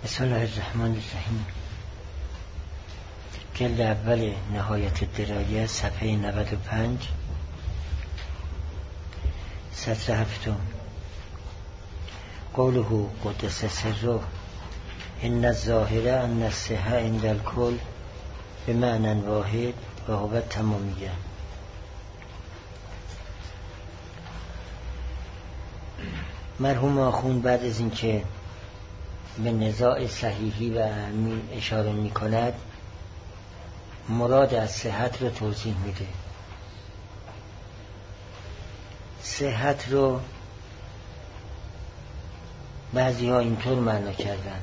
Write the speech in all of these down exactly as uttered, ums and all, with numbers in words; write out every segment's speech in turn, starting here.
بسم الله الرحمن الرحیم. جلد اول نهایت الدرایه صفحه نود و پنج سطر هفتم. قوله قدس سره ان الظاهره ان الصحه عند الکل بمعنى واحد و هو تمامیه. مرحوم آخوند بعد از اینکه به نزاع صحیحی و علمی اشاره می کند مراد از صحت رو توضیح میده. صحت رو بعضی ها اینطور معنا کردن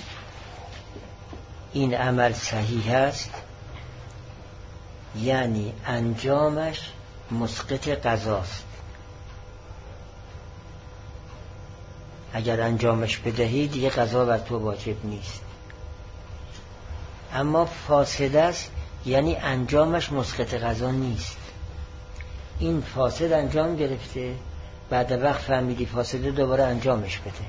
این عمل صحیح است یعنی انجامش مسقط قضاست. اگر انجامش بدهی دیگه قضا بر تو واجب نیست. اما فاسد است یعنی انجامش مسقط قضا نیست. این فاسد انجام گرفته، بعد وقت فهمیدی فاسده، دوباره انجامش بده.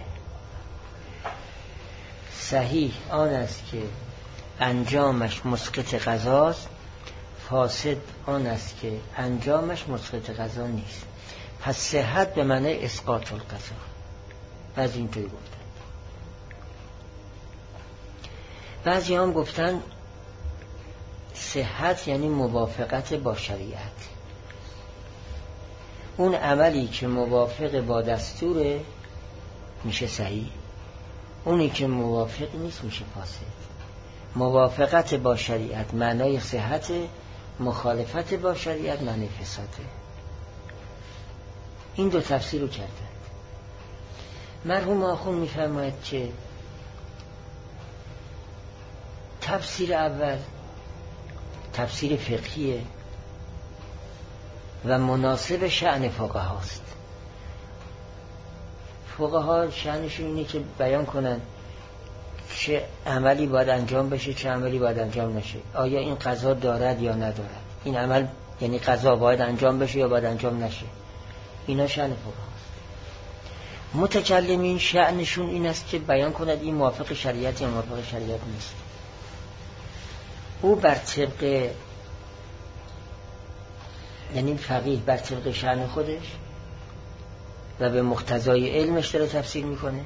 صحیح آن است که انجامش مسقط قضاست، فاسد آن است که انجامش مسقط قضا نیست. پس صحت به معنی اسقاط القضا. بعضی اینطوری گفتن. بعضی هم گفتن صحت یعنی موافقت با شریعت. اون عملی که موافق با دستور میشه صحیح، اونی که موافق نیست میشه فاسد. موافقت با شریعت معنای صحت، مخالفت با شریعت معنای فساده. این دو تفسیر رو کردن. مرحوم آخوند میفرماید که تفسیر اول تفسیر فقهیه و مناسب شأن فقها است. فقها شأنشون اینه که بیان کنن چه عملی باید انجام بشه، چه عملی باید انجام نشه. آیا این قضا دارد یا ندارد. این عمل یعنی قضا باید انجام بشه یا باید انجام نشه. اینا شأن فقها. متکلمین شأنشون این است که بیان کند این موافق شریعت یا موافق شریعت نیست. او بر طبق یعنی فقیه بر طبق شأن خودش و به مقتضای علمش داره تفسیر میکنه.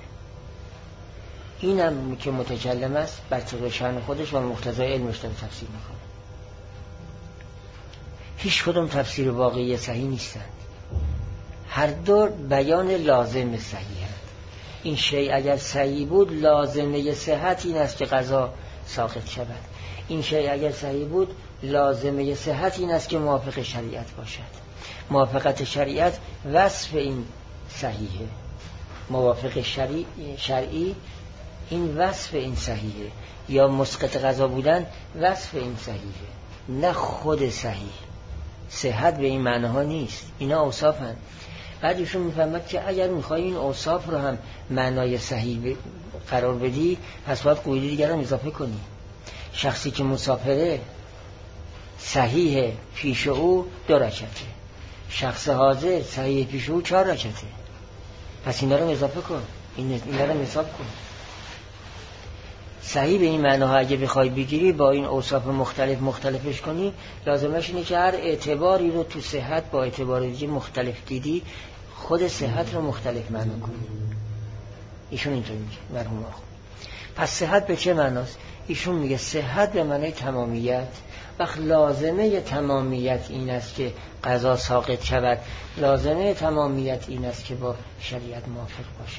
اینم که متکلم است بر طبق شأن خودش و مقتضای علمش داره تفسیر میکنه. هیچ کدوم تفسیر واقعی صحیح نیستند. هر دو بیان لازم صحیح هست. این شیء اگر صحیح بود لازمه صحت این است که قضا ساقط شود. این شیء اگر صحیح بود لازمه صحت این است که موافق شریعت باشد. موافقت شریعت وصف این صحیحه. موافق شریع شرعی این وصف این صحیحه. یا مسقط قضا بودن وصف این صحیحه، نه خود صحیح. صحت به این معناها نیست. اینا اوصافن. بعد ایشون میفهمد که اگر میخوای این اوصاف رو هم معنای صحیح قرار بدی پس باید قیودی دیگر رو اضافه کنی. شخصی که مسافره صحیح پیش او دو رکعته، شخص حاضر صحیح پیش او چهار رکعته. پس اینا رو اضافه کن، اینا رو حساب کن. صحیح به این معناها اگه بخوای بگیری با این اوصاف مختلف مختلفش کنی، لازمش اینه که هر اعتباری رو تو صحت با اعتبار دیگه مختلف دیدی، خود صحت رو مختلف معنا کنی. ایشون اینطور میگه مرحوم آخوند. پس صحت به چه معناست؟ ایشون میگه صحت به معنای تمامیت. وقت لازمه تمامیت این است که قضا ساقط شود. لازمه تمامیت این است که با شریعت موافق باشد.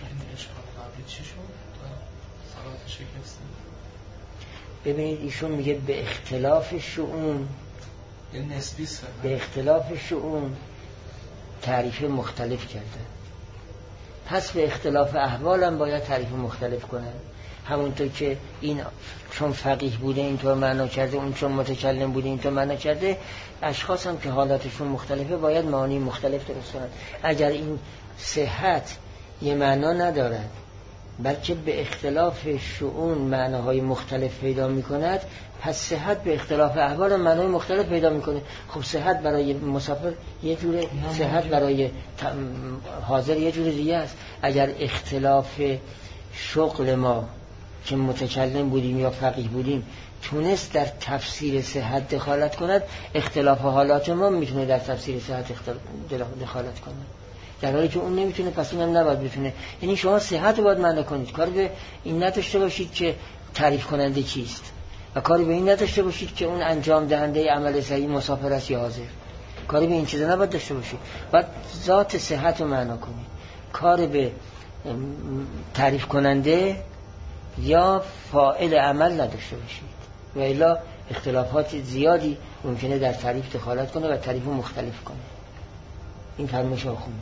ببینید ایشون میگه به اختلاف شؤون، به اختلاف شؤون تعریف مختلف کرده. پس به اختلاف احوال هم باید تعریف مختلف کنن. همونطور که این چون فقیه بوده اینطور معنا کرده، اون چون متکلم بوده اینطور معنا کرده، اشخاص هم که حالاتشون مختلفه باید معانی مختلف درست کنن. اگر این صحت یه معنا ندارد بلکه به اختلاف شؤون معناهای مختلف پیدا می کند، پس صحت به اختلاف احوال معنای مختلف پیدا می کنه. خب صحت برای مسافر یه جوره، صحت برای حاضر یه جوره دیگه است. اگر اختلاف شغل ما که متکلم بودیم یا فقیه بودیم تونست در تفسیر صحت دخالت کند، اختلاف حالات ما میتونه در تفسیر صحت دخالت کند. در حالی که اون نمیتونه، پس اونم نباید بتونه. یعنی شما صحت رو باید معنی کنید، کاری به این نداشته باشید که تعریف کننده چیست، و کاری به این نداشته باشید که اون انجام دهنده عمل صحیح مسافر است یا حاضر. کاری به این چیزا نباید داشته باشید، باید ذات صحت رو معنا کنید. کار به تعریف کننده یا فاعل عمل نداشته باشید، و الا اختلافات زیادی ممکنه در تعریف دخالت کنه و تعریف رو مختلف کنه. این فرمایش رو خونده.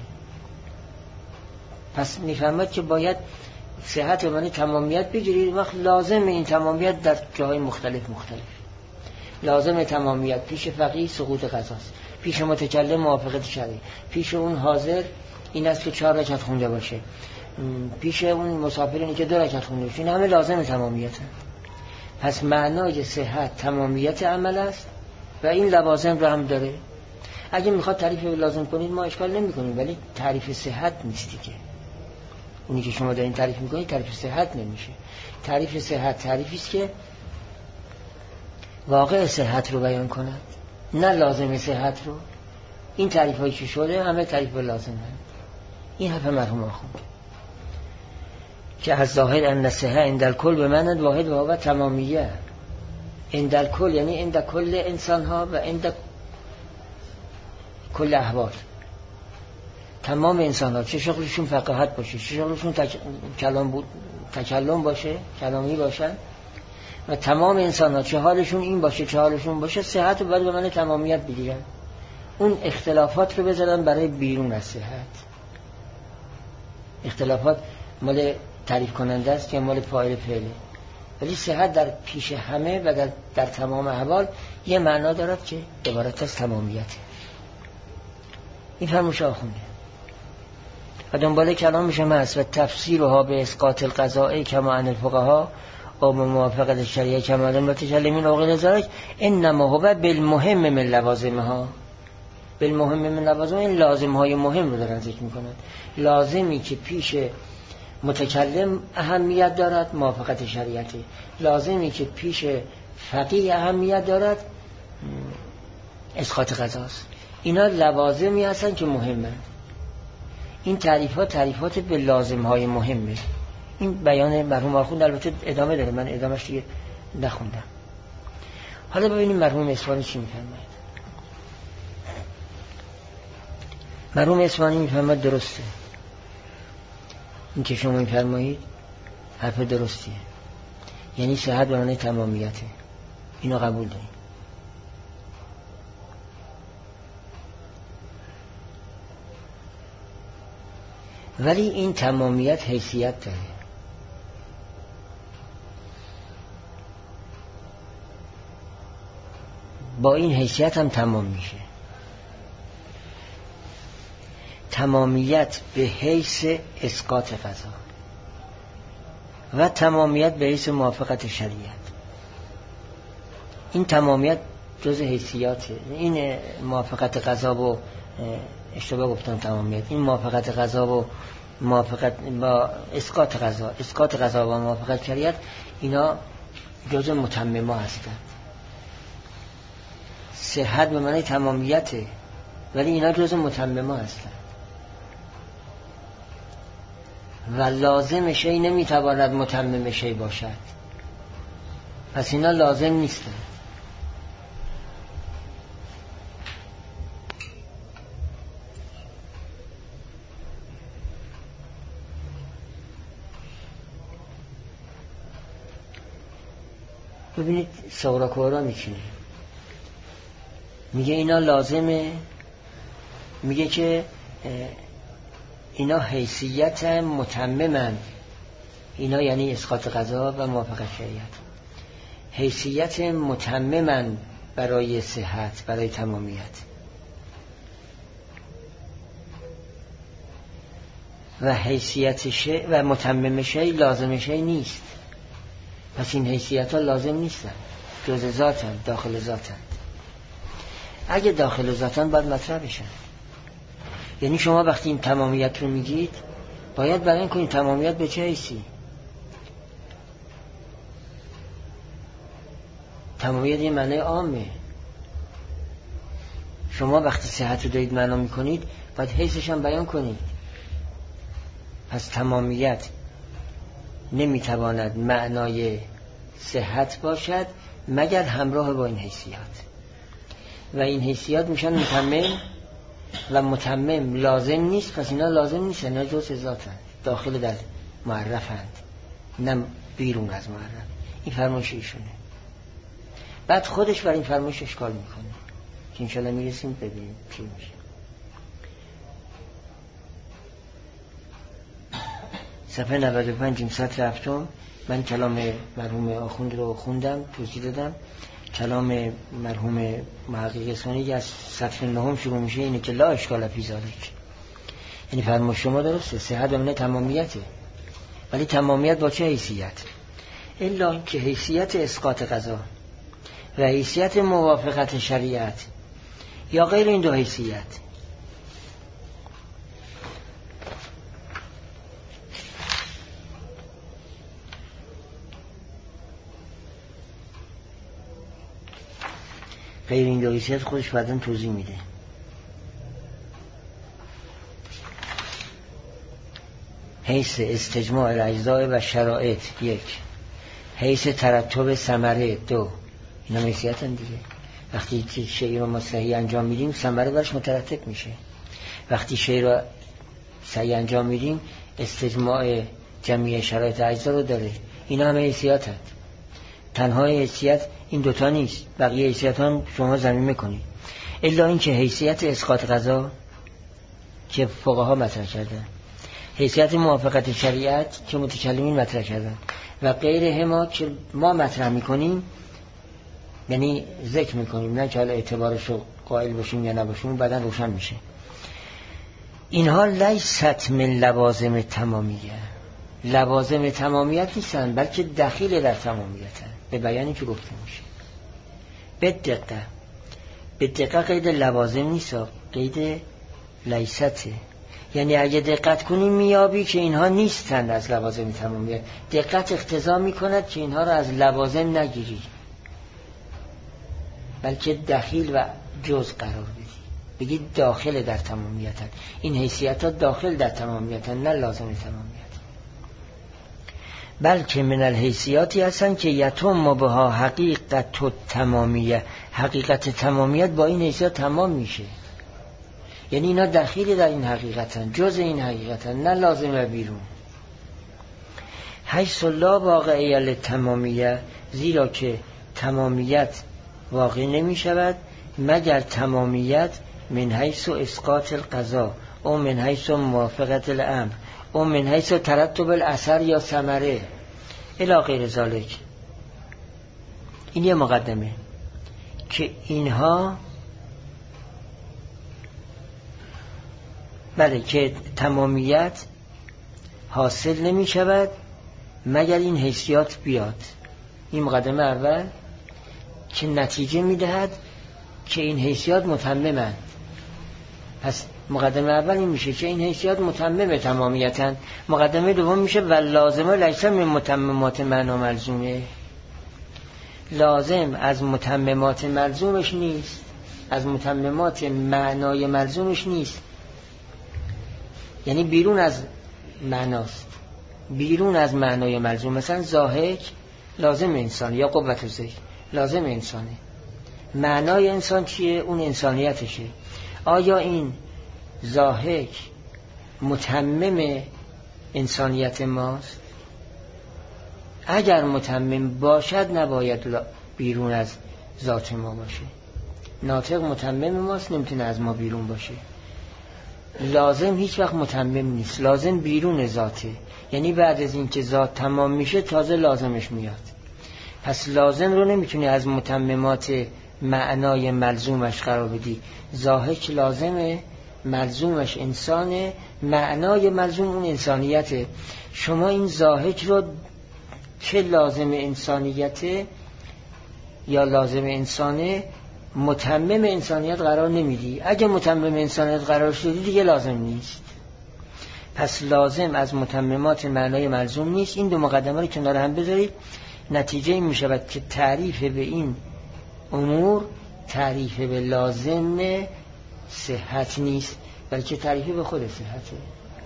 پس میفهمد که باید صحت و معنی تمامیت بگیرید. وقت لازم این تمامیت در جاهای مختلف مختلف. لازم تمامیت پیش فقیه سقوط قضاست، پیش متکلم موافقت شرعی، پیش اون حاضر این است که چهار رکعت خونده باشه، پیش اون مسافر اینه که دو رکعت خونده باشه. این همه لازم تمامیت هست. پس معنای صحت تمامیت عمل است و این لوازم رو هم داره. اگه میخواد تعریف لازم کنید ما اشکال نمی کنیم، ولی تعریف صحت نیستی که اونی که شما دارین تعریف میکنید تعریف صحت نمیشه. تعریف صحت تعریفی است که واقع صحت رو بیان کند، نه لازم صحت رو. این تعریف هایی که شده همه تعریف لازم هست. این حرف مرحوم آخوند که از ظاهر ان صحت عند الکل به معنی واحد و هو تمامیه. عند الکل یعنی عند کل انسان ها و عند کل احوال. تمام انسان ها چه شغلشون فقاهت باشه، چه شغلشون تک... کلام بود... تکلم باشه، کلامی باشن، و تمام انسان ها چه حالشون این باشه چه حالشون باشه، صحت رو باید به معنی تمامیت بگیرن. اون اختلافات رو بذارن برای بیرون از صحت. اختلافات مال تعریف کننده است یا مال فاعل فعله، ولی صحت در پیش همه و در, در تمام احوال یه معنا دارد که عبارت از تمامیته. این فرموش آخونده و دنبال کلامش هم هست. و تفسیرها به اسقاط القضاء کما عن الفقهاء و موافقت شریعه کما عن المتکلمین و غیر ذلک انما هو بالمهم من لوازمها. بالمهم من لوازم، این لازم های مهم رو دارن ذکر میکنن. لازمی که پیش متکلم اهمیت دارد موافقت شریعته، لازمی که پیش فقیه اهمیت دارد اسقاط قضاست. اینا لوازمی هستن که مهمه. این تعریفات تعریفات به لازم های مهمه. این بیان مرحوم آخوند البته ادامه داره، من ادامهش دیگه نخوندم. حالا ببینیم مرحوم اصفهانی چی میفرماید. مرحوم اصفهانی میفرماید درسته این که شما میفرمایید، حرف درستیه، یعنی صحت به معنی تمامیته. اینو قبول داریم. ولی این تمامیت حیثیت داره. با این حیثیت هم تمام میشه. تمامیت به حیث اسقاط قضا و تمامیت به حیث موافقت شریعت. این تمامیت جز حیثیاته. این موافقت قضا و اشتباه گفتم تمامیت، این موافقت قضا و موافقت با اسقاط قضا، اسقاط قضا و موافقت شریعت، اینا جز متمما هستند. صحت به معنی تمامیته، ولی اینا جز متمما هستند و لازم شی نمیتواند متمم شی باشد. پس اینا لازم نیستند. ببینید سوراکورا میکنه، میگه اینا لازمه، میگه که اینا حیثیت متممن. اینا یعنی اسقاط قضا و موافقت شریعت، حیثیت متممن برای صحت، برای تمامیت. و حیثیت شی و متمم شی لازم شی نیست. پس این حیثیت ها لازم نیستن، جز ذاتن، داخل ذاتن. اگه داخل ذاتن باید مطرح بشن. یعنی شما وقتی این تمامیت رو میگید باید بیان کنید تمامیت به چه حیثی. تمامیت یه معنی عامه. شما وقتی صحت رو دارید معنا میکنید باید حیثش هم بیان کنید. پس تمامیت نمیتواند معنای صحت باشد مگر همراه با این حیثیات، و این حیثیات میشن متمم و متمم لازم نیست. پس اینا لازم نیست، اینا جزء ذاتند، داخل در معرفند، نه بیرون از معرف. این فرمایش ایشونه. بعد خودش بر این فرمایش اشکال میکنه که انشالله میرسیم ببینیم چی میشه. صفحه نود و پنج سطر هفتم. من کلام مرحوم آخوند رو خوندم، توضیح دادم. کلام مرحوم محقق ثانی از سطر نهم شروع میشه، اینه که لا اشکال فی ذلک. یعنی فرمایش شما درسته، صحت بمونه تمامیته، ولی تمامیت با چه حیثیت؟ الا که حیثیت اسقاط قضا و حیثیت موافقت شریعت یا غیر این دو حیثیت. غیر این دو حیثیت خودش بعداً توضیح میده. حیث استجماع الاجزاء و شرایط یک، حیث ترتب ثمره دو. اینا حیثیت هم دیگه. وقتی شیء رو ما صحیح انجام میدیم ثمره برش مترتب میشه. وقتی شیء رو صحیح انجام میدیم استجماع جمعی شرایط اجزا رو داره. اینا همه حیثیت هست. تنها حیثیت این دوتا نیست، بقیه حیثیت هم شما زمین میکنید. الا این که حیثیت اسقاط قضا که فقها مطرح کردن، حیثیت موافقت شریعت که متکلمین مطرح کردن، و غیر هما که ما مطرح میکنیم، یعنی ذکر میکنیم، نه که حالا اعتبارش رو قائل باشیم یا نباشیم، بعداً روشن میشه. اینها لیست من لوازم تمامیه، لوازم تمامیت نیستن، بلکه دخیل در تمامیتن، به بیانی که گفته میشه. به دقیقه به دقیقه قید لوازم نیست، قید لیسته. یعنی اگه دقت کنی میابی که اینها نیستند از لوازم تمامیت. دقت اقتضا میکند که اینها را از لوازم نگیری، بلکه دخیل و جز قرار بدی، بگی داخل در تمامیتن. این حیثیت ها داخل در تمامیتن، نه لازم تمامیت. بلکه من الحیثیاتی هستن که یتم بها حقیقت و تمامیه، حقیقت تمامیت با این حیثیت تمام میشه. یعنی اینا دخیل در این حقیقتن، جز این حقیقتن، نه لازم و بیرون. حیث لا واقعیه لتمامیه، زیرا که تمامیت واقع نمی شود مگر تمامیت من حیث اسقاط القضا او من حیث موافقت الامر او من حیث ترتب الاثر یا ثمره الی غیر ذالک. این یه مقدمه که اینها بله که تمامیت حاصل نمی شود مگر این حیثیات بیاد. این مقدمه اول که نتیجه می دهد که این حیثیات متممند. پس مقدمه اول این میشه که این حیثیات متمم تمامیتن. مقدمه دوم میشه و لازمه لیس من متممات معنا ملزومه، لازم از متممات ملزومش نیست، از متممات معنای ملزومش نیست. یعنی بیرون از معناست، بیرون از معنای ملزوم. مثلا ضاحک لازم انسان یا قوت ذکر لازم انسانه. معنای انسان چیه؟ اون انسانیتشه. آیا این ضاحک متمم انسانیت ماست؟ اگر متمم باشد نباید بیرون از ذات ما باشه. ناطق متمم ماست، نمیتونه از ما بیرون باشه. لازم هیچ وقت متمم نیست، لازم بیرون ذاته. یعنی بعد از این که ذات تمام میشه تازه لازمش میاد. پس لازم رو نمیتونی از متممات معنای ملزومش قرار بدی. ضاحک لازمه، ملزومش انسانه، معنای ملزوم اون انسانیته. شما این ضاحک رو چه لازم انسانیته یا لازم انسانه متمم انسانیت قرار نمیدی. اگه متمم انسانیت قرار شدی دیگه لازم نیست. پس لازم از متممات معنای ملزوم نیست. این دو مقدمه رو کنار هم بذارید، نتیجه این می شود که تعریف به این امور تعریف به لازم صحت نیست، بلکه تعریف به خود صحته.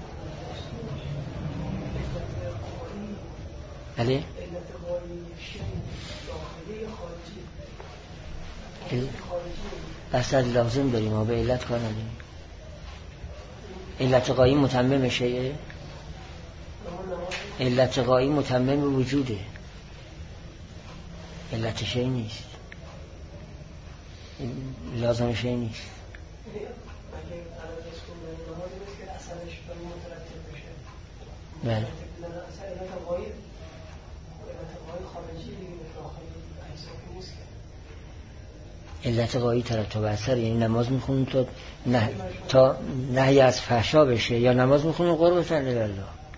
بله؟ بس از لازم داریم ما به علت کار نداریم. علت غایی متمم شیء، علت غایی متمم وجوده، علت شیء نیست، لازم شیء نیست. بله علت غایی ترتب اثر، یعنی نماز میخونیم تا نه تا نهی از فحشا بشه، یا نماز میخونیم قربتن الله.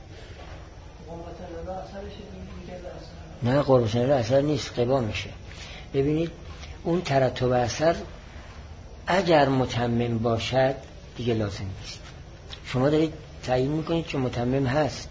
نه قربتن الله اثر نیست، قبا میشه. ببینید اون ترتب اثر اگر متمم باشد دیگه لازم نیست. شما دارید تعیین میکنید که متمم هست،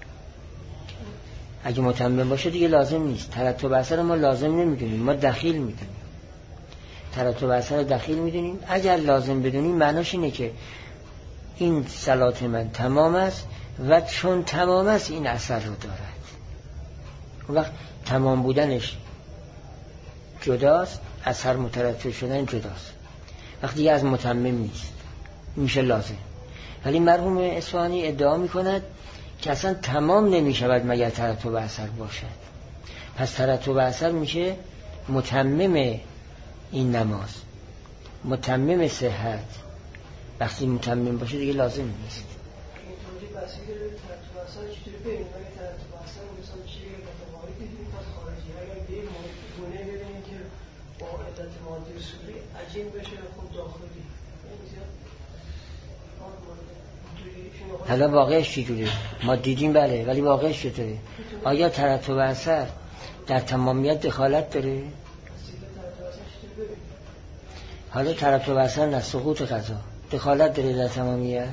اگه متمم باشه دیگه لازم نیست. ترتب اثر ما لازم نمیدونیم، ما دخیل میدونیم. ترتب اثر دخیل میدونیم. اگر لازم بدونیم معناش اینه که این صلات من تمام است و چون تمام است این اثر رو دارد. اون وقت تمام بودنش جداست، اثر مترتب شدن جداست. وقتی از متمم نیست میشه لازم. ولی مرحوم اصفهانی ادعا میکند که اصلا تمام نمیشود مگر ترتب اثر باشد. پس ترتب اثر میشه متمم این نماز، متمم صحت. وقتی متمم باشه دیگه لازم نیست. حالا واقعش چجوریه؟ ما دیدیم بله، ولی واقعش چطوره؟ آیا ترتب اثر در تمامیت دخالت داره؟ حالا ترتب اثر نه سقوط قضا دخالت داره در تمامیت؟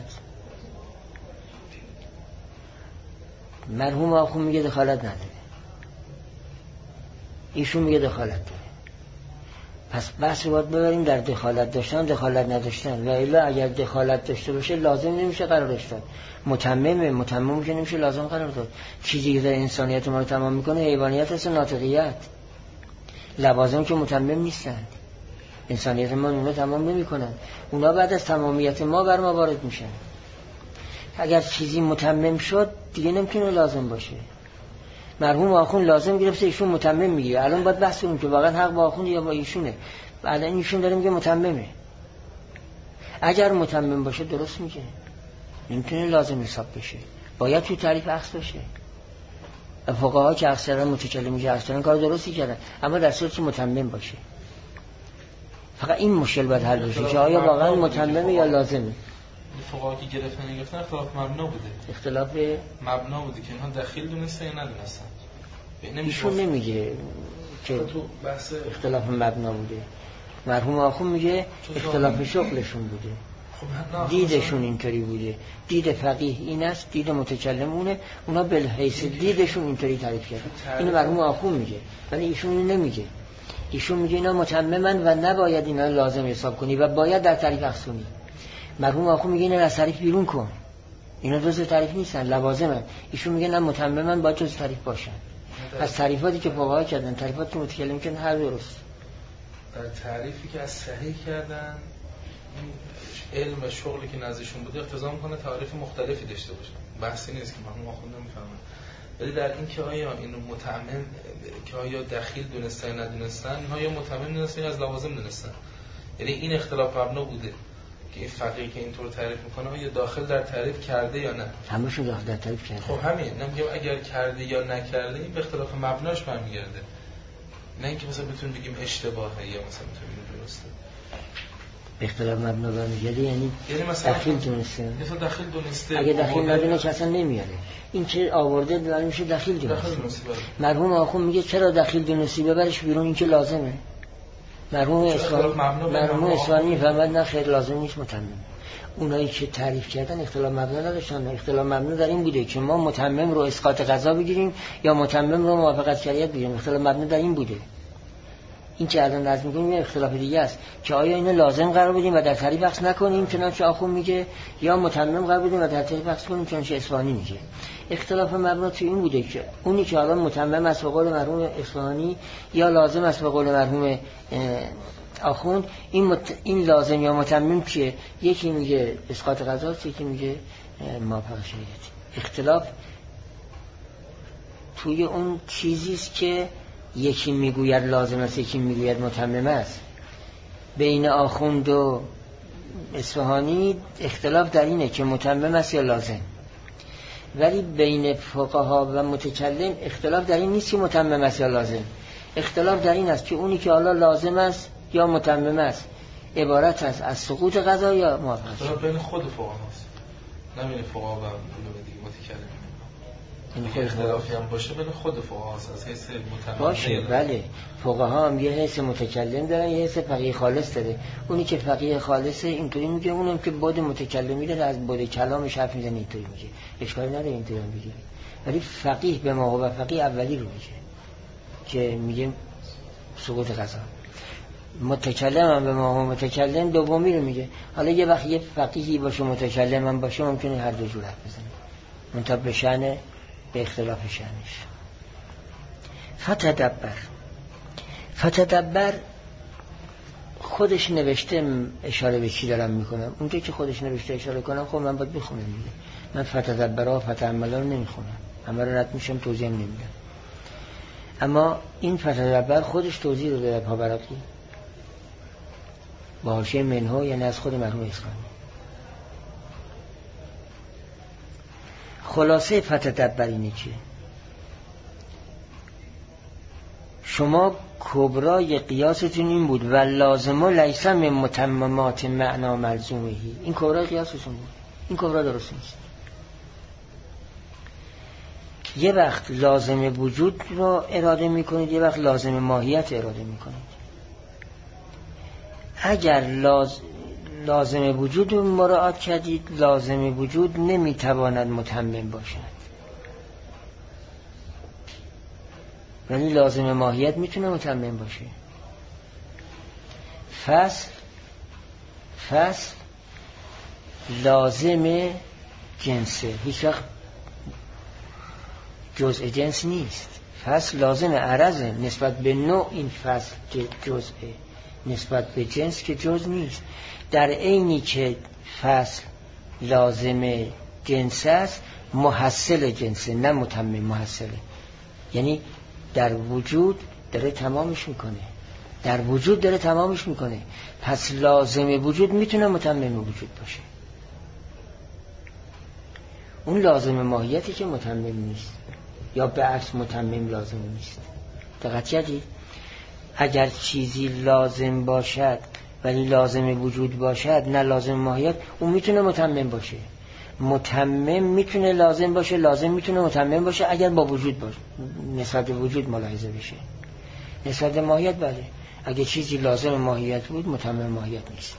مرحوم آخون میگه دخالت نداره، ایشون میگه دخالت داره. پس بحث رو باید ببریم در دخالت داشتن دخالت نداشتن. و الا اگر دخالت داشته باشه لازم نمیشه قرارش داد. متممه، متمم که نمیشه لازم قرار داد. چیزی که در انسانیت ما رو تمام میکنه حیوانیت است، ناطقیت. لوازم که متمم نیستند، انسانیت ما اونو تمام نمی کنن. اونا بعد از تمامیت ما بر ما وارد میشن. اگر چیزی متمم شد دیگه نمیتونه لازم باشه. مرحوم آخون لازم گرفته، ایشون متمم میگه. الان باید بحث کنیم که واقعا حق با آخون یا با ایشونه. الان ایشون داره میگه متممه. اگر متمم باشه درست میگه، نمیتونه لازم حساب بشه، باید توی تعریف عکس باشه. فقها که اکثرا متکلم میشه اکثرا کار درستی کردن، اما در صورتی که متمم باشه. فقط این مشکل باید حل بشه که آیا واقعا متممه یا لازمه. فقها که گرفتن گرفتن اختلاف مبنا بوده، اختلاف مبنا بوده که اینها دخیل دونسته یا ندونستن. ایشون نمیگه که اختلاف مبنا بوده. مرحوم آخون میگه اختلاف شغلشون بوده، دیدشون اینطوری بوده. دید فقیه این است، دید متکلم اونه. اونا به حیث دیدشون اینطوری تعریف کردن. اینو مرحوم آخون میگه، ولی ایشون اینو نمیگه. ایشون میگه اینا متممن و نباید اینا لازم حساب کنی و باید در تعریف عکس کنی. مرحوم آخون میگه اینا از تعریف بیرون کن، اینا جزء تعریف نیستن، لوازمن. ایشون میگه نه متممن باید جزء تعریف باشن. از تعریفاتی که فقها کردن، تعریفاتی که متکلم کردن، هر درست. در تعریفی که از صحیح کردن، علم و شغلی که نزدشون بوده اقتضا میکنه تعریف مختلفی داشته باشن. بحثی نیست که مرحوم آخون نمیفهمن. ولی در این که آیا اینو متمم که آیا دخیل دونستن یا ندونستن، اینها یا متمم دونستن یا از لوازم دونستن. یعنی این اختلاف مبنا بوده که این فقیه که اینطور تعریف میکنه آیا داخل در تعریف کرده یا نه. همه‌شون داخل در تعریف کرده. خب همین، نمیگم اگر کرده یا نکرده، این به اختلاف مبناش برمیگرده. نه اینکه مثلا بتونیم بگیم اشتباهه یا مثلا بتونیم درسته. به اختلاف مبنا برمیگرده یعنی یعنی مثلا دخیل دونسته. مثلا دخیل دونسته. اگه دخیل ندونه که اصلا نمیاره. این که آورده داره میشه دخیل دونسته. مرحوم آخون میگه چرا دخیل دونستی ببرش بیرون، این که لازمه. مرحوم اصفهانی مرحوم اصفهانی میفهمد نه خیر لازم نیست متمم. اونایی که تعریف کردن اختلاف مبنا نداشتن. اختلاف مبنا در این بوده که ما متمم رو اسقاط قضا بگیریم یا متمم رو موافقت شریعت بگیریم. اختلاف مبنا در این بوده. این که الان نظم می‌کنیم یه اختلاف دیگه است که آیا اینو لازم قرار بدیم و در طریق بحث نکنیم چنانچه آخون میگه، یا متمم قرار بدیم و در طریق بحث کنیم چنانچه اصفهانی میگه. اختلاف مبنا تو این بوده که اونی که الان متمم است به قول مرحوم اصفهانی یا لازم است به قول مرحوم آخوند، این مت... این لازم یا متمم که یکی میگه اسقاط قضاست، یکی میگه موافقه شریعت. اختلاف توی اون چیزی است که یکی میگوید لازم است، یکی میگوید متمم است. بین آخوند و اصفهانی اختلاف در اینه که متمم است یا لازم، ولی بین فقها و متکلم اختلاف در این نیست که متمم است یا لازم. اختلاف در این است که اونی که حالا لازم است یا متمم است عبارت است از سقوط قضا یا موافقه. اختلاف بین خود فقها است، نه بین فقها و دیگه متکلم. این اختلافی هم باشه بین خود فقها است از حیث متمم باشه. بله، فقها هم یه حیث متکلم دارن، یه حیث فقیه خالص داره. اونی که فقیه خالصه اینطوری میگه، اونم که بود متکلمی داره از بود کلامش حرف میزنه اینطوری میگه، اشکالی نداره اینطوری میگه. ولی فقیه به ما و فقیه اولی رو میگه که میگه سقوط قضا. متکلم هم به ما و متکلم دومی رو میگه. حالا یه وقت یه فقیهی باشه متکلم هم باشه ممکنه هر دو جور حرف بزنه، منتها به شأن به اختلاف شأنش. فتدبر فتدبر خودش نوشته، اشاره به چی دارم میکنم؟ اونجا که خودش نوشته اشاره کنم خب من باید بخونم دیگه. من فتدبرها و فتعملها رو نمیخونم، همه رو رد میشم، توضیح هم نمیدم. اما این فتدبر خودش توضیح رو داره پابرقی با حاشیه منها، یعنی از خود مرحوم اصفهانی. خلاصه فتدبر اینه که شما کبرای قیاستون این بود و لازم و لیس من متممات معنا ملزومهی. این کبرای قیاستون بود، این کبرا درست نیست. یه وقت لازم وجود رو اراده میکنید، یه وقت لازم ماهیت اراده میکنید. اگر لاز... لازم وجود رو مراعات کردید، لازم وجود نمیتواند متمم باشد، ولی لازم ماهیت میتونه متمم باشه. فصل فصل لازم جنسه، هیچ وقت جزء جنس نیست. فصل لازم عرضه نسبت به نوع این فصل که جزءه، نسبت به جنس که جز نیست. در عینی که فصل لازم جنس است محصل جنسه، نه متمم، محصله. یعنی در وجود داره تمامش میکنه، در وجود داره تمامش میکنه. پس لازم وجود میتونه متمم وجود باشه. اون لازم ماهیتی که متمم نیست، یا به عکس متمم لازم نیست. دقت کردید؟ اگر چیزی لازم باشد ولی لازم وجود باشد، نه لازم ماهیت، اون میتونه متمم باشه. متمم میتونه لازم باشه، لازم میتونه متمم باشه اگر با وجود باشه، نسبت به وجود ملاحظه بشه. نسبت به ماهیت بله، اگه چیزی لازم ماهیت بود متمم ماهیت نیست.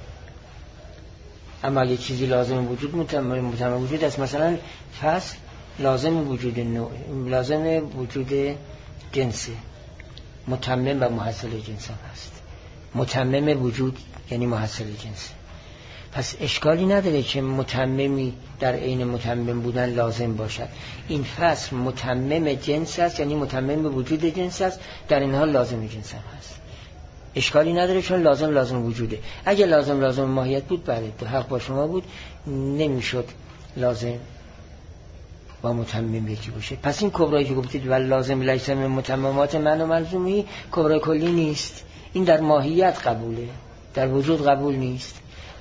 اما اگه چیزی لازم وجود متمم متمم وجود است، مثلا فصل لازم وجود نوع، لازم وجود جنسه، متمم و محصل جنس هم هست. متمم وجود یعنی محصل جنس. پس اشکالی نداره که متممی در عین متمم بودن لازم باشد. این فصل متمم جنس است، یعنی متمم وجود جنس است، در این حال لازم جنس هم هست. اشکالی نداره چون لازم لازم وجوده. اگه لازم لازم ماهیت بود بله حق با شما بود، نمیشد لازم با متمم یکی باشه. پس این کبرایی که گفتید و لازم لیس من متممات معنی ملزومی کبرای کلی نیست. این در ماهیت قبوله، در وجود قبول نیست.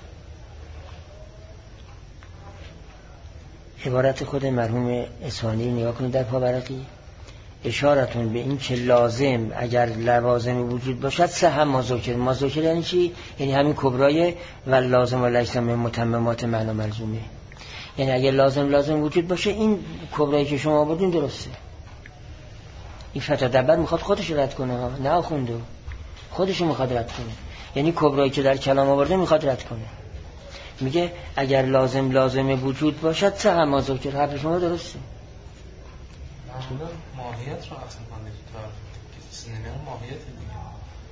عبارت خود مرحوم اصفهانی نگاه کنید در پابرقی، اشارتون به این که لازم اگر لوازم وجود باشد سه هم مازوکر. مازوکر یعنی چی؟ یعنی همین کبرای و لازم و لیس من متممات معنی ملزومی. یعنی اگر لازم لازم وجود باشه این کبرایی که شما آوردین درسته. این فتدبر میخواد خودش رد کنه، نه آخونده، خودش میخواد رد کنه. یعنی کبرایی که در کلام آورده میخواد رد کنه. میگه اگر لازم لازم وجود باشد سه هم مازوکر. حرف شما درسته. معمولا ماهیت رو اصلا کنید تا سینما ماهیت دیگه.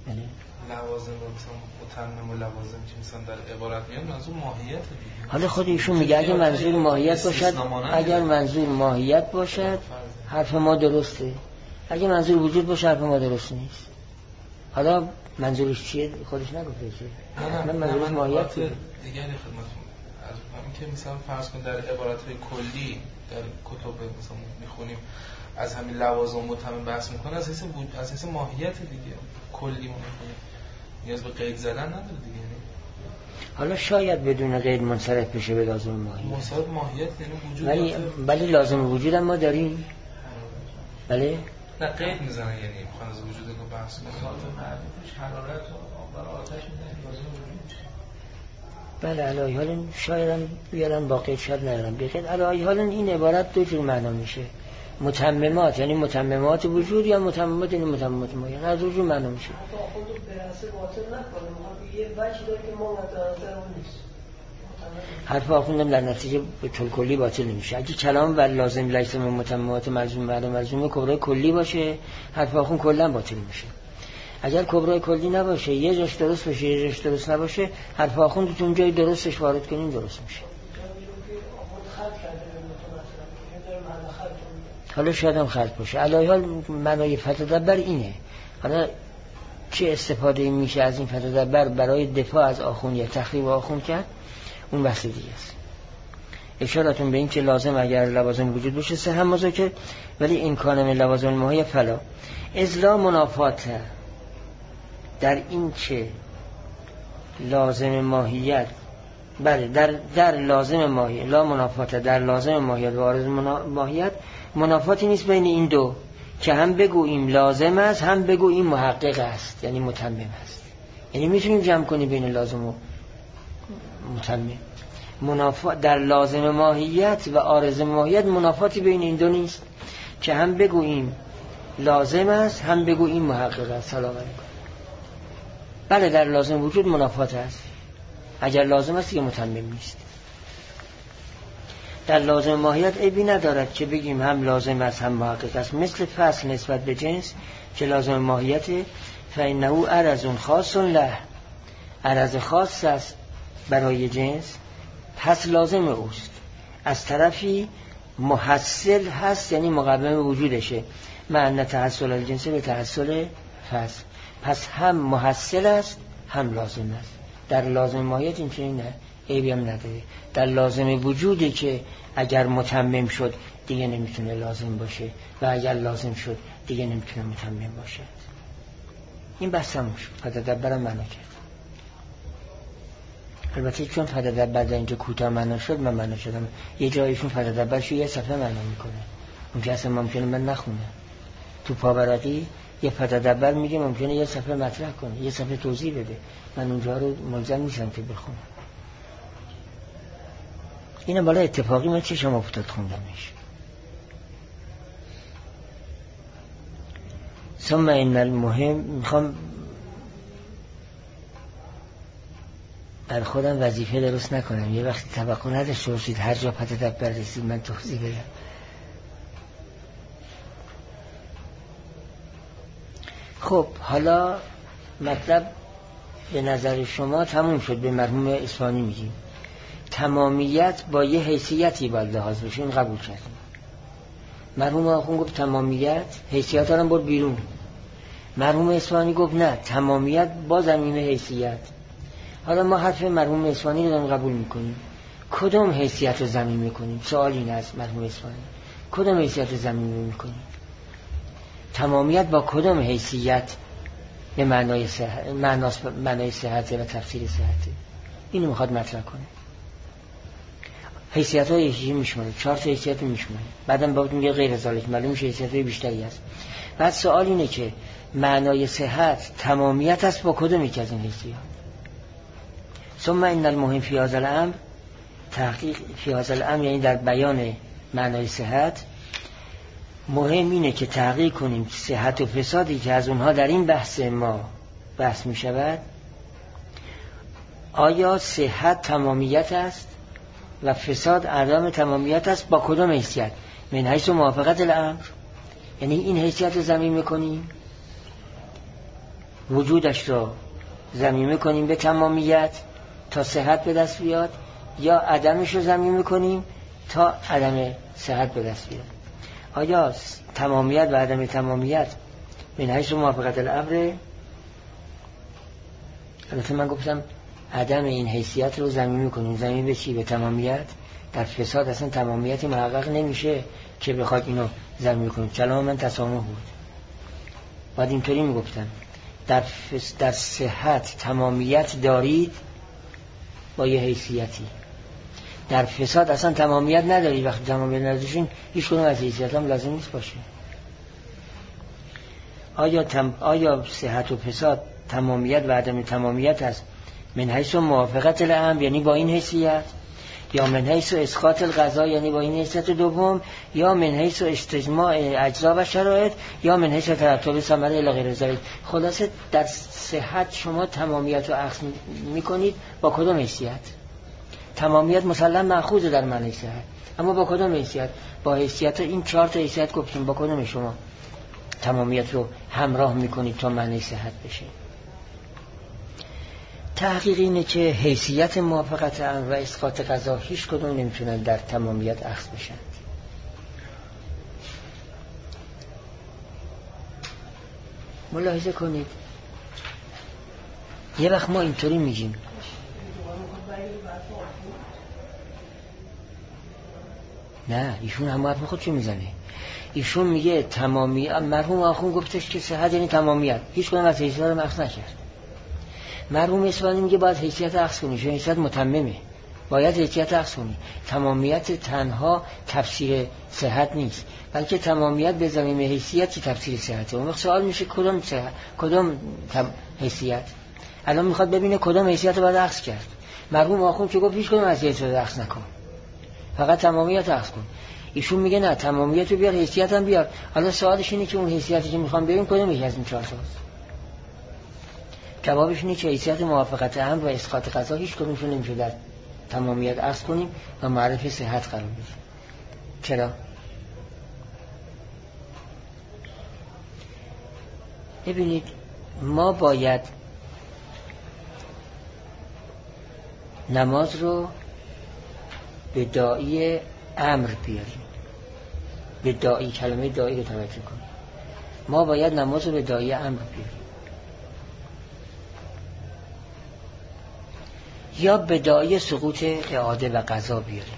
بله. لوازم رو مثلا متمم و لوازم که مثلا در عبارت میاد منظور ماهیت دیگه. حالا خود ایشون میگه اگه منظور ماهیت باشد، اگر منظور ماهیت باشد حرف ما درسته، اگه منظور وجود باشه حرف ما درست نیست. حالا منظورش چیه خودش نگفته چیه. نه من منظورش ماهیت دیگه خدمتتون از این که مثلا فرض کن در عبارت‌های کلی در کتب مثلا میخونیم از همین لوازم متمم بحث میکنه، از حیث از حیث ماهیت دیگه کلی ما میخونیم، نیاز به قید زدن نداره دیگه. حالا شاید بدون قید منصرف بشه به لازم ماهیت. منصرف ماهیت یعنی وجود، ولی ولی لازم وجود هم ما داریم. بله؟ نه قید میزنه، یعنی میخوان از وجود رو بحث کنه. معرفش حرارت و آتش میزنه لازم وجود. بله علی حال شاید هم بیارن با قید شاید ندارم بقید. علی حال این عبارت دو جور معنا میشه، متممات یعنی متممات وجود یا متممات یعنی متممات ماهیت، از دو جور معنا میشه. حتی خود رو برسه باطل نکنه، ما یه وجه داره که ما متنظر اون نیست. حرف آخوندم در نتیجه به طور کلی باطل نمیشه. اگه کلام و لازم لیس من متممات ملزوم بعد ملزوم کبرای کلی باشه حرف آخون کلا باطل میشه. اگر کبرای کلی نباشه یه جاش درست باشه یه جاش درست نباشه حرف آخون تو اون جای درستش وارد کنین درست میشه. حالا شاید هم خلط باشه. علی حال معنای فتدبر اینه. حالا چه استفاده میشه از این فتدبر برای دفاع از آخون یا تخریب آخون کرد اون بحث دیگه است. اشارتون به این که لازم اگر لوازم وجود باشه سه هم مذاکر، ولی این کانم لوازم ماهی فلا ازلا منافات در این که لازم ماهیت بله در در لازم ماهیت لا منافات در لازم ماهیت و عارض ماهیت منافاتی نیست بین این دو که هم بگوییم لازم است هم بگوییم محقق است، یعنی متمم است. یعنی میتونیم جمع کنیم بین لازم و متمم. منافات در لازم ماهیت و عارض ماهیت منافاتی بین این دو نیست که هم بگوییم لازم است هم بگوییم محقق است. سلام علیکم. بله در لازم وجود منافات است، اگر لازم است یه متمم نیست. در لازم ماهیت عیبی ندارد که بگیم هم لازم است هم محقق است، مثل فصل نسبت به جنس که لازم ماهیت فإنه عرض خاص له، عرض خاص است برای جنس پس لازم اوست. از طرفی محصل هست یعنی مقوم وجودشه، معنی تحصل الجنس به تحصل فصل، پس هم محصل است هم لازم است. در لازم ماهیت این چنین نه، عیبی هم نداره. در لازم وجودی که اگر متمم شد دیگه نمیتونه لازم باشه و اگر لازم شد دیگه نمیتونه متمم باشه. این بحث هم شد. فتدبرم معنا کرد. البته چون فتدبر در اینجا کوتاه معنا شد من معنا شدم، یه جایشون فتدبرشو یه صفحه معنا میکنه، اون که اصلا ممکنه من نخونه. تو پاورقی یه فتدبر میگه ممکنه یه صفحه مطرح کنه، یه صفحه توضیح بده، من اونجا رو ملزم نیستم که بخونم. اینه بالا اتفاقی من چشم افتاد خوندمش. ثم این المهم میخوام در خودم وظیفه درست نکنم، یه وقتی توقع نداشته باشید هر جا فتدبر رسید من توضیح بدم. خب حالا مطلب به نظر شما تموم شد. به مرحوم اصفهانی میگیم تمامیت با یه حیثیتی باید لحاظ بشه، این قبول کردیم. مرحوم آخون گفت تمامیت حیثیت هم برد بیرون. مرحوم اصفهانی گفت نه تمامیت با زمینه حیثیت. حالا ما حرف مرحوم اصفهانی رو قبول میکنیم، کدوم حیثیت رو زمین میکنیم؟ سوال این است مرحوم اصفهانی کدوم حیثیت رو زمین میکنیم؟ تمامیت با کدوم حیثیت به معنای صحت معنای صحت و تفسیر صحت اینو میخواد مطرح کنه. حیثیت های یکی میشمونه، چهار تا حیثیت میشمونه، بعدم باید میگه غیر ذالک معلوم میشه حیثیت های بیشتری هست. بعد سوال اینه که معنای صحت تمامیت است با کدوم یک از این حیثیت؟ ثم این المهم فی هذا الامر تحقیق فی هذا الامر یعنی در بیان معنای صحت مهم اینه که تحقیق کنیم صحت و فسادی که از اونها در این بحث ما بحث می شود آیا صحت تمامیت است و فساد عدم تمامیت است با کدام حیثیت؟ من حیث موافقت الامر، یعنی این حیثیت رو زمین میکنیم وجودش را ضمیمه کنیم به تمامیت تا صحت به دست بیاد، یا عدمش رو ضمیمه کنیم تا عدم صحت به دست بیاد. آیا تمامیت و عدم تمامیت من حیث موافقت الامر؟ البته من گفتم عدم این حیثیت رو ضمیمه کنیم. ضمیمه به چی؟ به تمامیت. در فساد اصلا تمامیت محقق نمیشه که بخواد اینو ضمیمه کنیم. کلام من تسامح بود. بعد اینطوری میگفتم در فس... در صحت تمامیت دارید با یه حیثیتی، در فساد اصلا تمامیت ندارید. وقتی تمامیت نداشتین هیچ کدوم از حیثیت هم لازم نیست باشه. آیا تم... آیا صحت و فساد تمامیت و عدم تمامیت است من حیث موافقت الامر یعنی با این حیثیت، یا من حیث اسقاط القضا یعنی با این حیثیت دوم، یا من حیث استجماع اجزا و شرایط، یا من حیث ترتب ثمره الی غیر ذلک؟ خلاصه در صحت شما تمامیت رو اخذ میکنید با کدوم حیثیت؟ تمامیت مسلم مأخوذ در معنی صحت، اما با کدوم حیثیت؟ با حیثیت این چهار تا حیثیت گفتیم. با کدوم شما تمامیت رو همراه میکنید تا معنی صحت بشه؟ تحقیق اینه که حیثیت موافقت امر و اسقاط قضا هیچ کدوم نمیتونن در تمامیت اخذ بشن. ملاحظه کنید یه وقت ما اینطوری میگیم نه، ایشون هم حرف خودشو میزنه. ایشون میگه تمامی مرحوم آخون گفتش که صحت یعنی تمامیت، هیچ کدوم از حیثیت رو اخذ نکرد. مرحوم اصفهانی میگه باید حیثیت اخذ کنی، چون حیثیت متممه، باید حیثیت اخذ کنی. تمامیت تنها تفسیر صحت نیست، بلکه تمامیت به ضمیر حیثیت چی تفسیر صحته. اون وقت سوال میشه کدوم صحت، کدوم حیثیت؟ الان میخواد ببینه کدوم حیثیت رو باید اخذ کرد. مرحوم آخون که گفت هیچ کدوم از حیثیت رو اخذ نکن، فقط تمامیت اخذ کن. ایشون میگه نه، تمامیت رو بیار، حیثیت هم بیار. حالا سوالش اینه که اون حیثیتی که میخوام ببین کدوم یکی از این چهار تاست؟ جوابش اینه که حیثیت موافقت امر و اسقاط قضا هیچ کدومشون نمیشه در تمامیت اخذ کنیم و معرف صحت قرار بدیم. چرا؟ ببینید ما باید نماز رو به داعی امر بیاریم. به داعی، کلمه داعی رو توجه کنیم. ما باید نماز رو به داعی امر بیاریم یا به داعی سقوط اعاده و قضا بیاریم.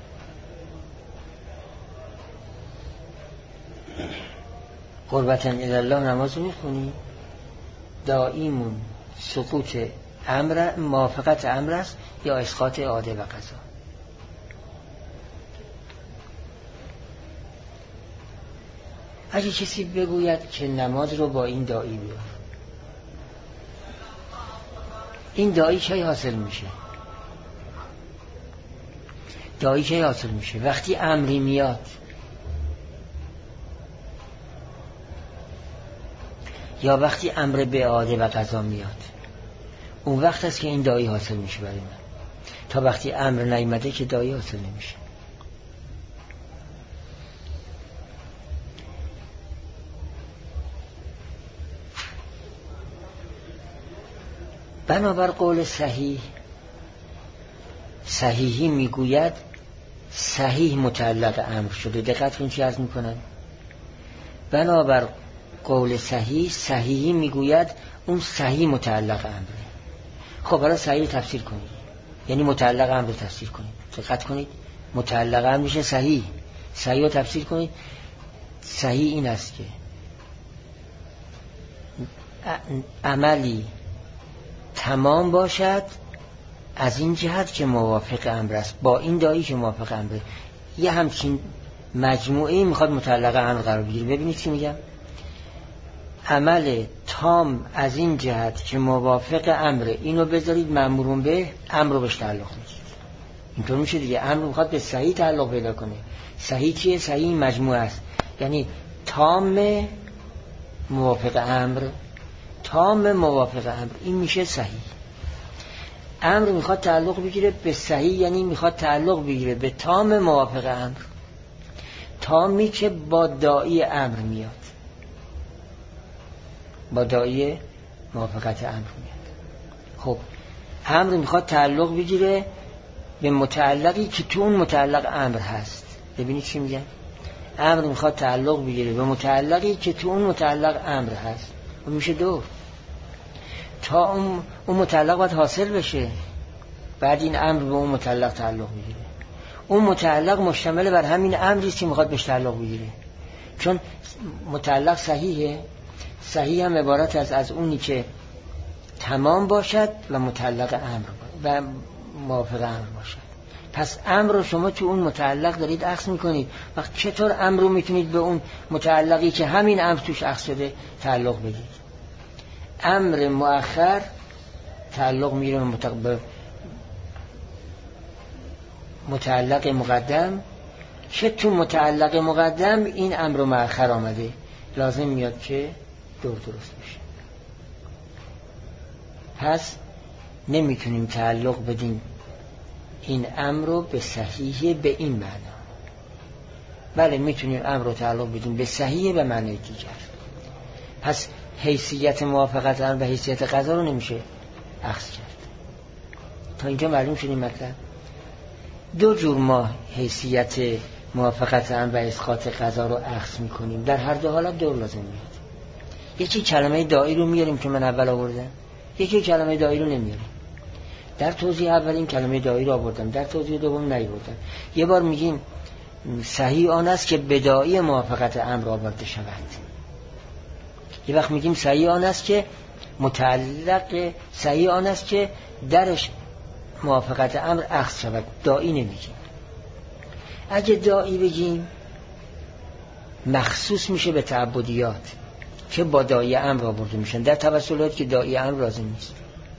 قربتاً الالله نماز رو میخونیم، داعیمون سقوط امر، موافقت امر است یا اسقاط اعاده و قضا. اگه کسی بگوید که نماز رو با این داعی بیار، این داعی کی حاصل میشه؟ داعی کی حاصل میشه؟ وقتی امری میاد یا وقتی امر به اعاده و قضا میاد، اون وقت است که این داعی حاصل میشه برای من. تا وقتی امر نیامده که داعی حاصل نمیشه. بنابر قول صحیح، صحیحی میگوید صحیح متعلق امر شده. دقت کنید چی عرض میکنن. بنابر قول صحیح، صحیحی میگوید اون صحیح متعلق امره. خب حالا صحیح تفسیر کنید، یعنی متعلق امر تفسیر کنید. دقت کنید، متعلق امر میشه صحیح. صحیح رو تفسیر کنید. صحیح این است که عملی تمام باشد از این جهت که موافق امر است، با این داعی که موافق امره. یه همچین مجموعه میخواد متعلق امر قرار بگیره. ببینید چی میگم. عمل تام از این جهت که موافق امره، اینو بذارید مأمورون به امر رو بهش تعلق میگیره. اینطور میشه دیگه. امر میخواد به صحیح تعلق پیدا کنه. صحیح چیه؟ صحیح مجموعه است، یعنی تام موافق امر، تام موافق امر، این میشه صحیح. امر میخواد تعلق بگیره به صحیح، یعنی میخواد تعلق بگیره به تام موافق امر، تامی که با داعی امر میاد، با داعی موافقت امر میاد. خب امر میخواد تعلق بگیره به متعلقی که تو اون متعلق امر هست. ببینید چی میگم؟ امر میخواد تعلق بگیره به متعلقی که تو اون متعلق امر هست. و میشه دو تا اون اون متعلق باید حاصل بشه، بعد این امر به اون متعلق تعلق بگیره. اون متعلق مشتمل بر همین امری که میخواد بهش تعلق بگیره، چون متعلق صحیحه. صحیح هم عبارت از از اونی که تمام باشد و متعلق امر و موافق امر باشد. پس امر رو شما تو اون متعلق دارید اخذ میکنید. وقت چطور امر رو میتونید به اون متعلقی که همین امر توش اخذ شده تعلق بدید؟ امر مؤخر تعلق میره به متعلق مقدم، که تو متعلق مقدم این امر مؤخر آمده، لازم میاد که دور درست بشه. پس نمیتونیم تعلق بدیم این امر رو به صحیح به این معنا. بله میتونیم امر رو تعلق بدیم به صحیح به معنی دیگر. پس حیثیت موافقت امر و حیثیت قضا رو نمیشه اخذ کرد. تا اینجا معلوم شد این مطلب. دو جور ما حیثیت موافقت امر و اسقاط قضا رو اخذ میکنیم. در هر دو حالت دور لازم میاد. یکی کلمه داعی رو میاریم که من اول آوردم، یکی کلمه داعی رو نمیاریم. در توضیح اول این کلمه داعی رو آوردم، در توضیح دوم نیاوردم. یه بار میگیم صحیح آن است که بداعی موافقت امر آورده شود، یه وقت میگیم صحیح آن است که متعلق، صحیح آن است که درش موافقت امر اخذ شود. داعی نمیگیم. اگه داعی بگیم مخصوص میشه به تعبدیات که با داعی امر آورده میشن، در توسلات که داعی امر لازم نیست،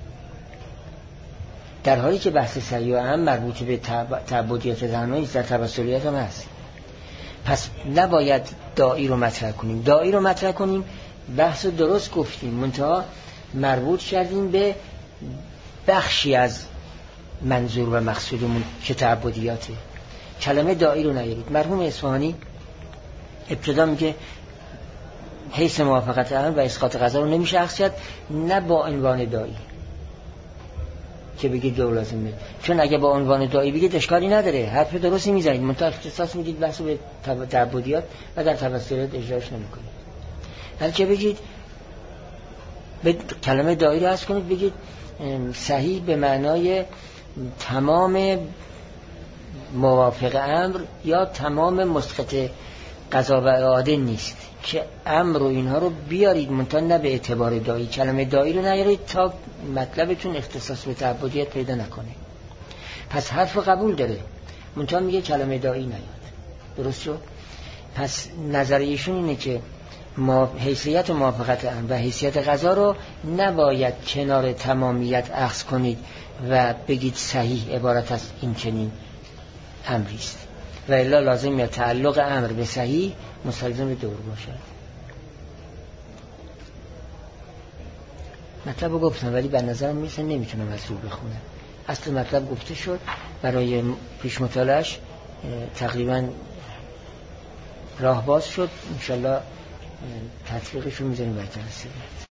در حالی که بحث صحیح و امر مربوط به تعبدیات زنانی است، در توسلیات هم هست. پس نباید داعی رو مطرح کنیم. داعی رو مطرح کنیم بحث رو درست گفتیم، منتها مربوط کردیم به بخشی از منظور و مقصودمون که تعبدیاته. کلمه داعی رو نیارید. مرحوم اصفهانی ابتدا میگه حیث موافقت امر و اسقاط قضا رو نمیشه اخذ کرد، نه با عنوان داعی که بگید دو لازمه، چون اگه با عنوان داعی بگید اشکالی نداره، حرف درستی میزنید، منتها اختصاص میدید بحث به تعبدیات و در توسلیات اجراش نمیکنید. بلکه بگید به کلمه داعی رو اخذ کنید، بگید صحیح به معنای تمام موافق امر یا تمام مسقط قضا و اعاده نیست، که امر و اینها رو بیارید منتها نه به اعتبار داعی. کلمه داعی رو نیارید تا مطلبتون اختصاص به تعبدیت پیدا نکنه. پس حرف قبول داره، منتها میگه کلمه داعی نیاد. درست شد؟ پس نظریشون اینه که ما حیثیت موافقت امر و حیثیت قضا رو نباید کنار تمامیت اخذ کنید و بگید صحیح عبارت از این چنین امری است، و الا لازم یا تعلق امر به صحیح مستلزم به دور باشد. مطلب رو گفتم ولی به نظرم میرسه نمیتونم از رو بخونم. اصل مطلب گفته شد، برای پیش مطالعهش تقریبا راه باز شد. انشالله تطبیقش رو میذاریم برای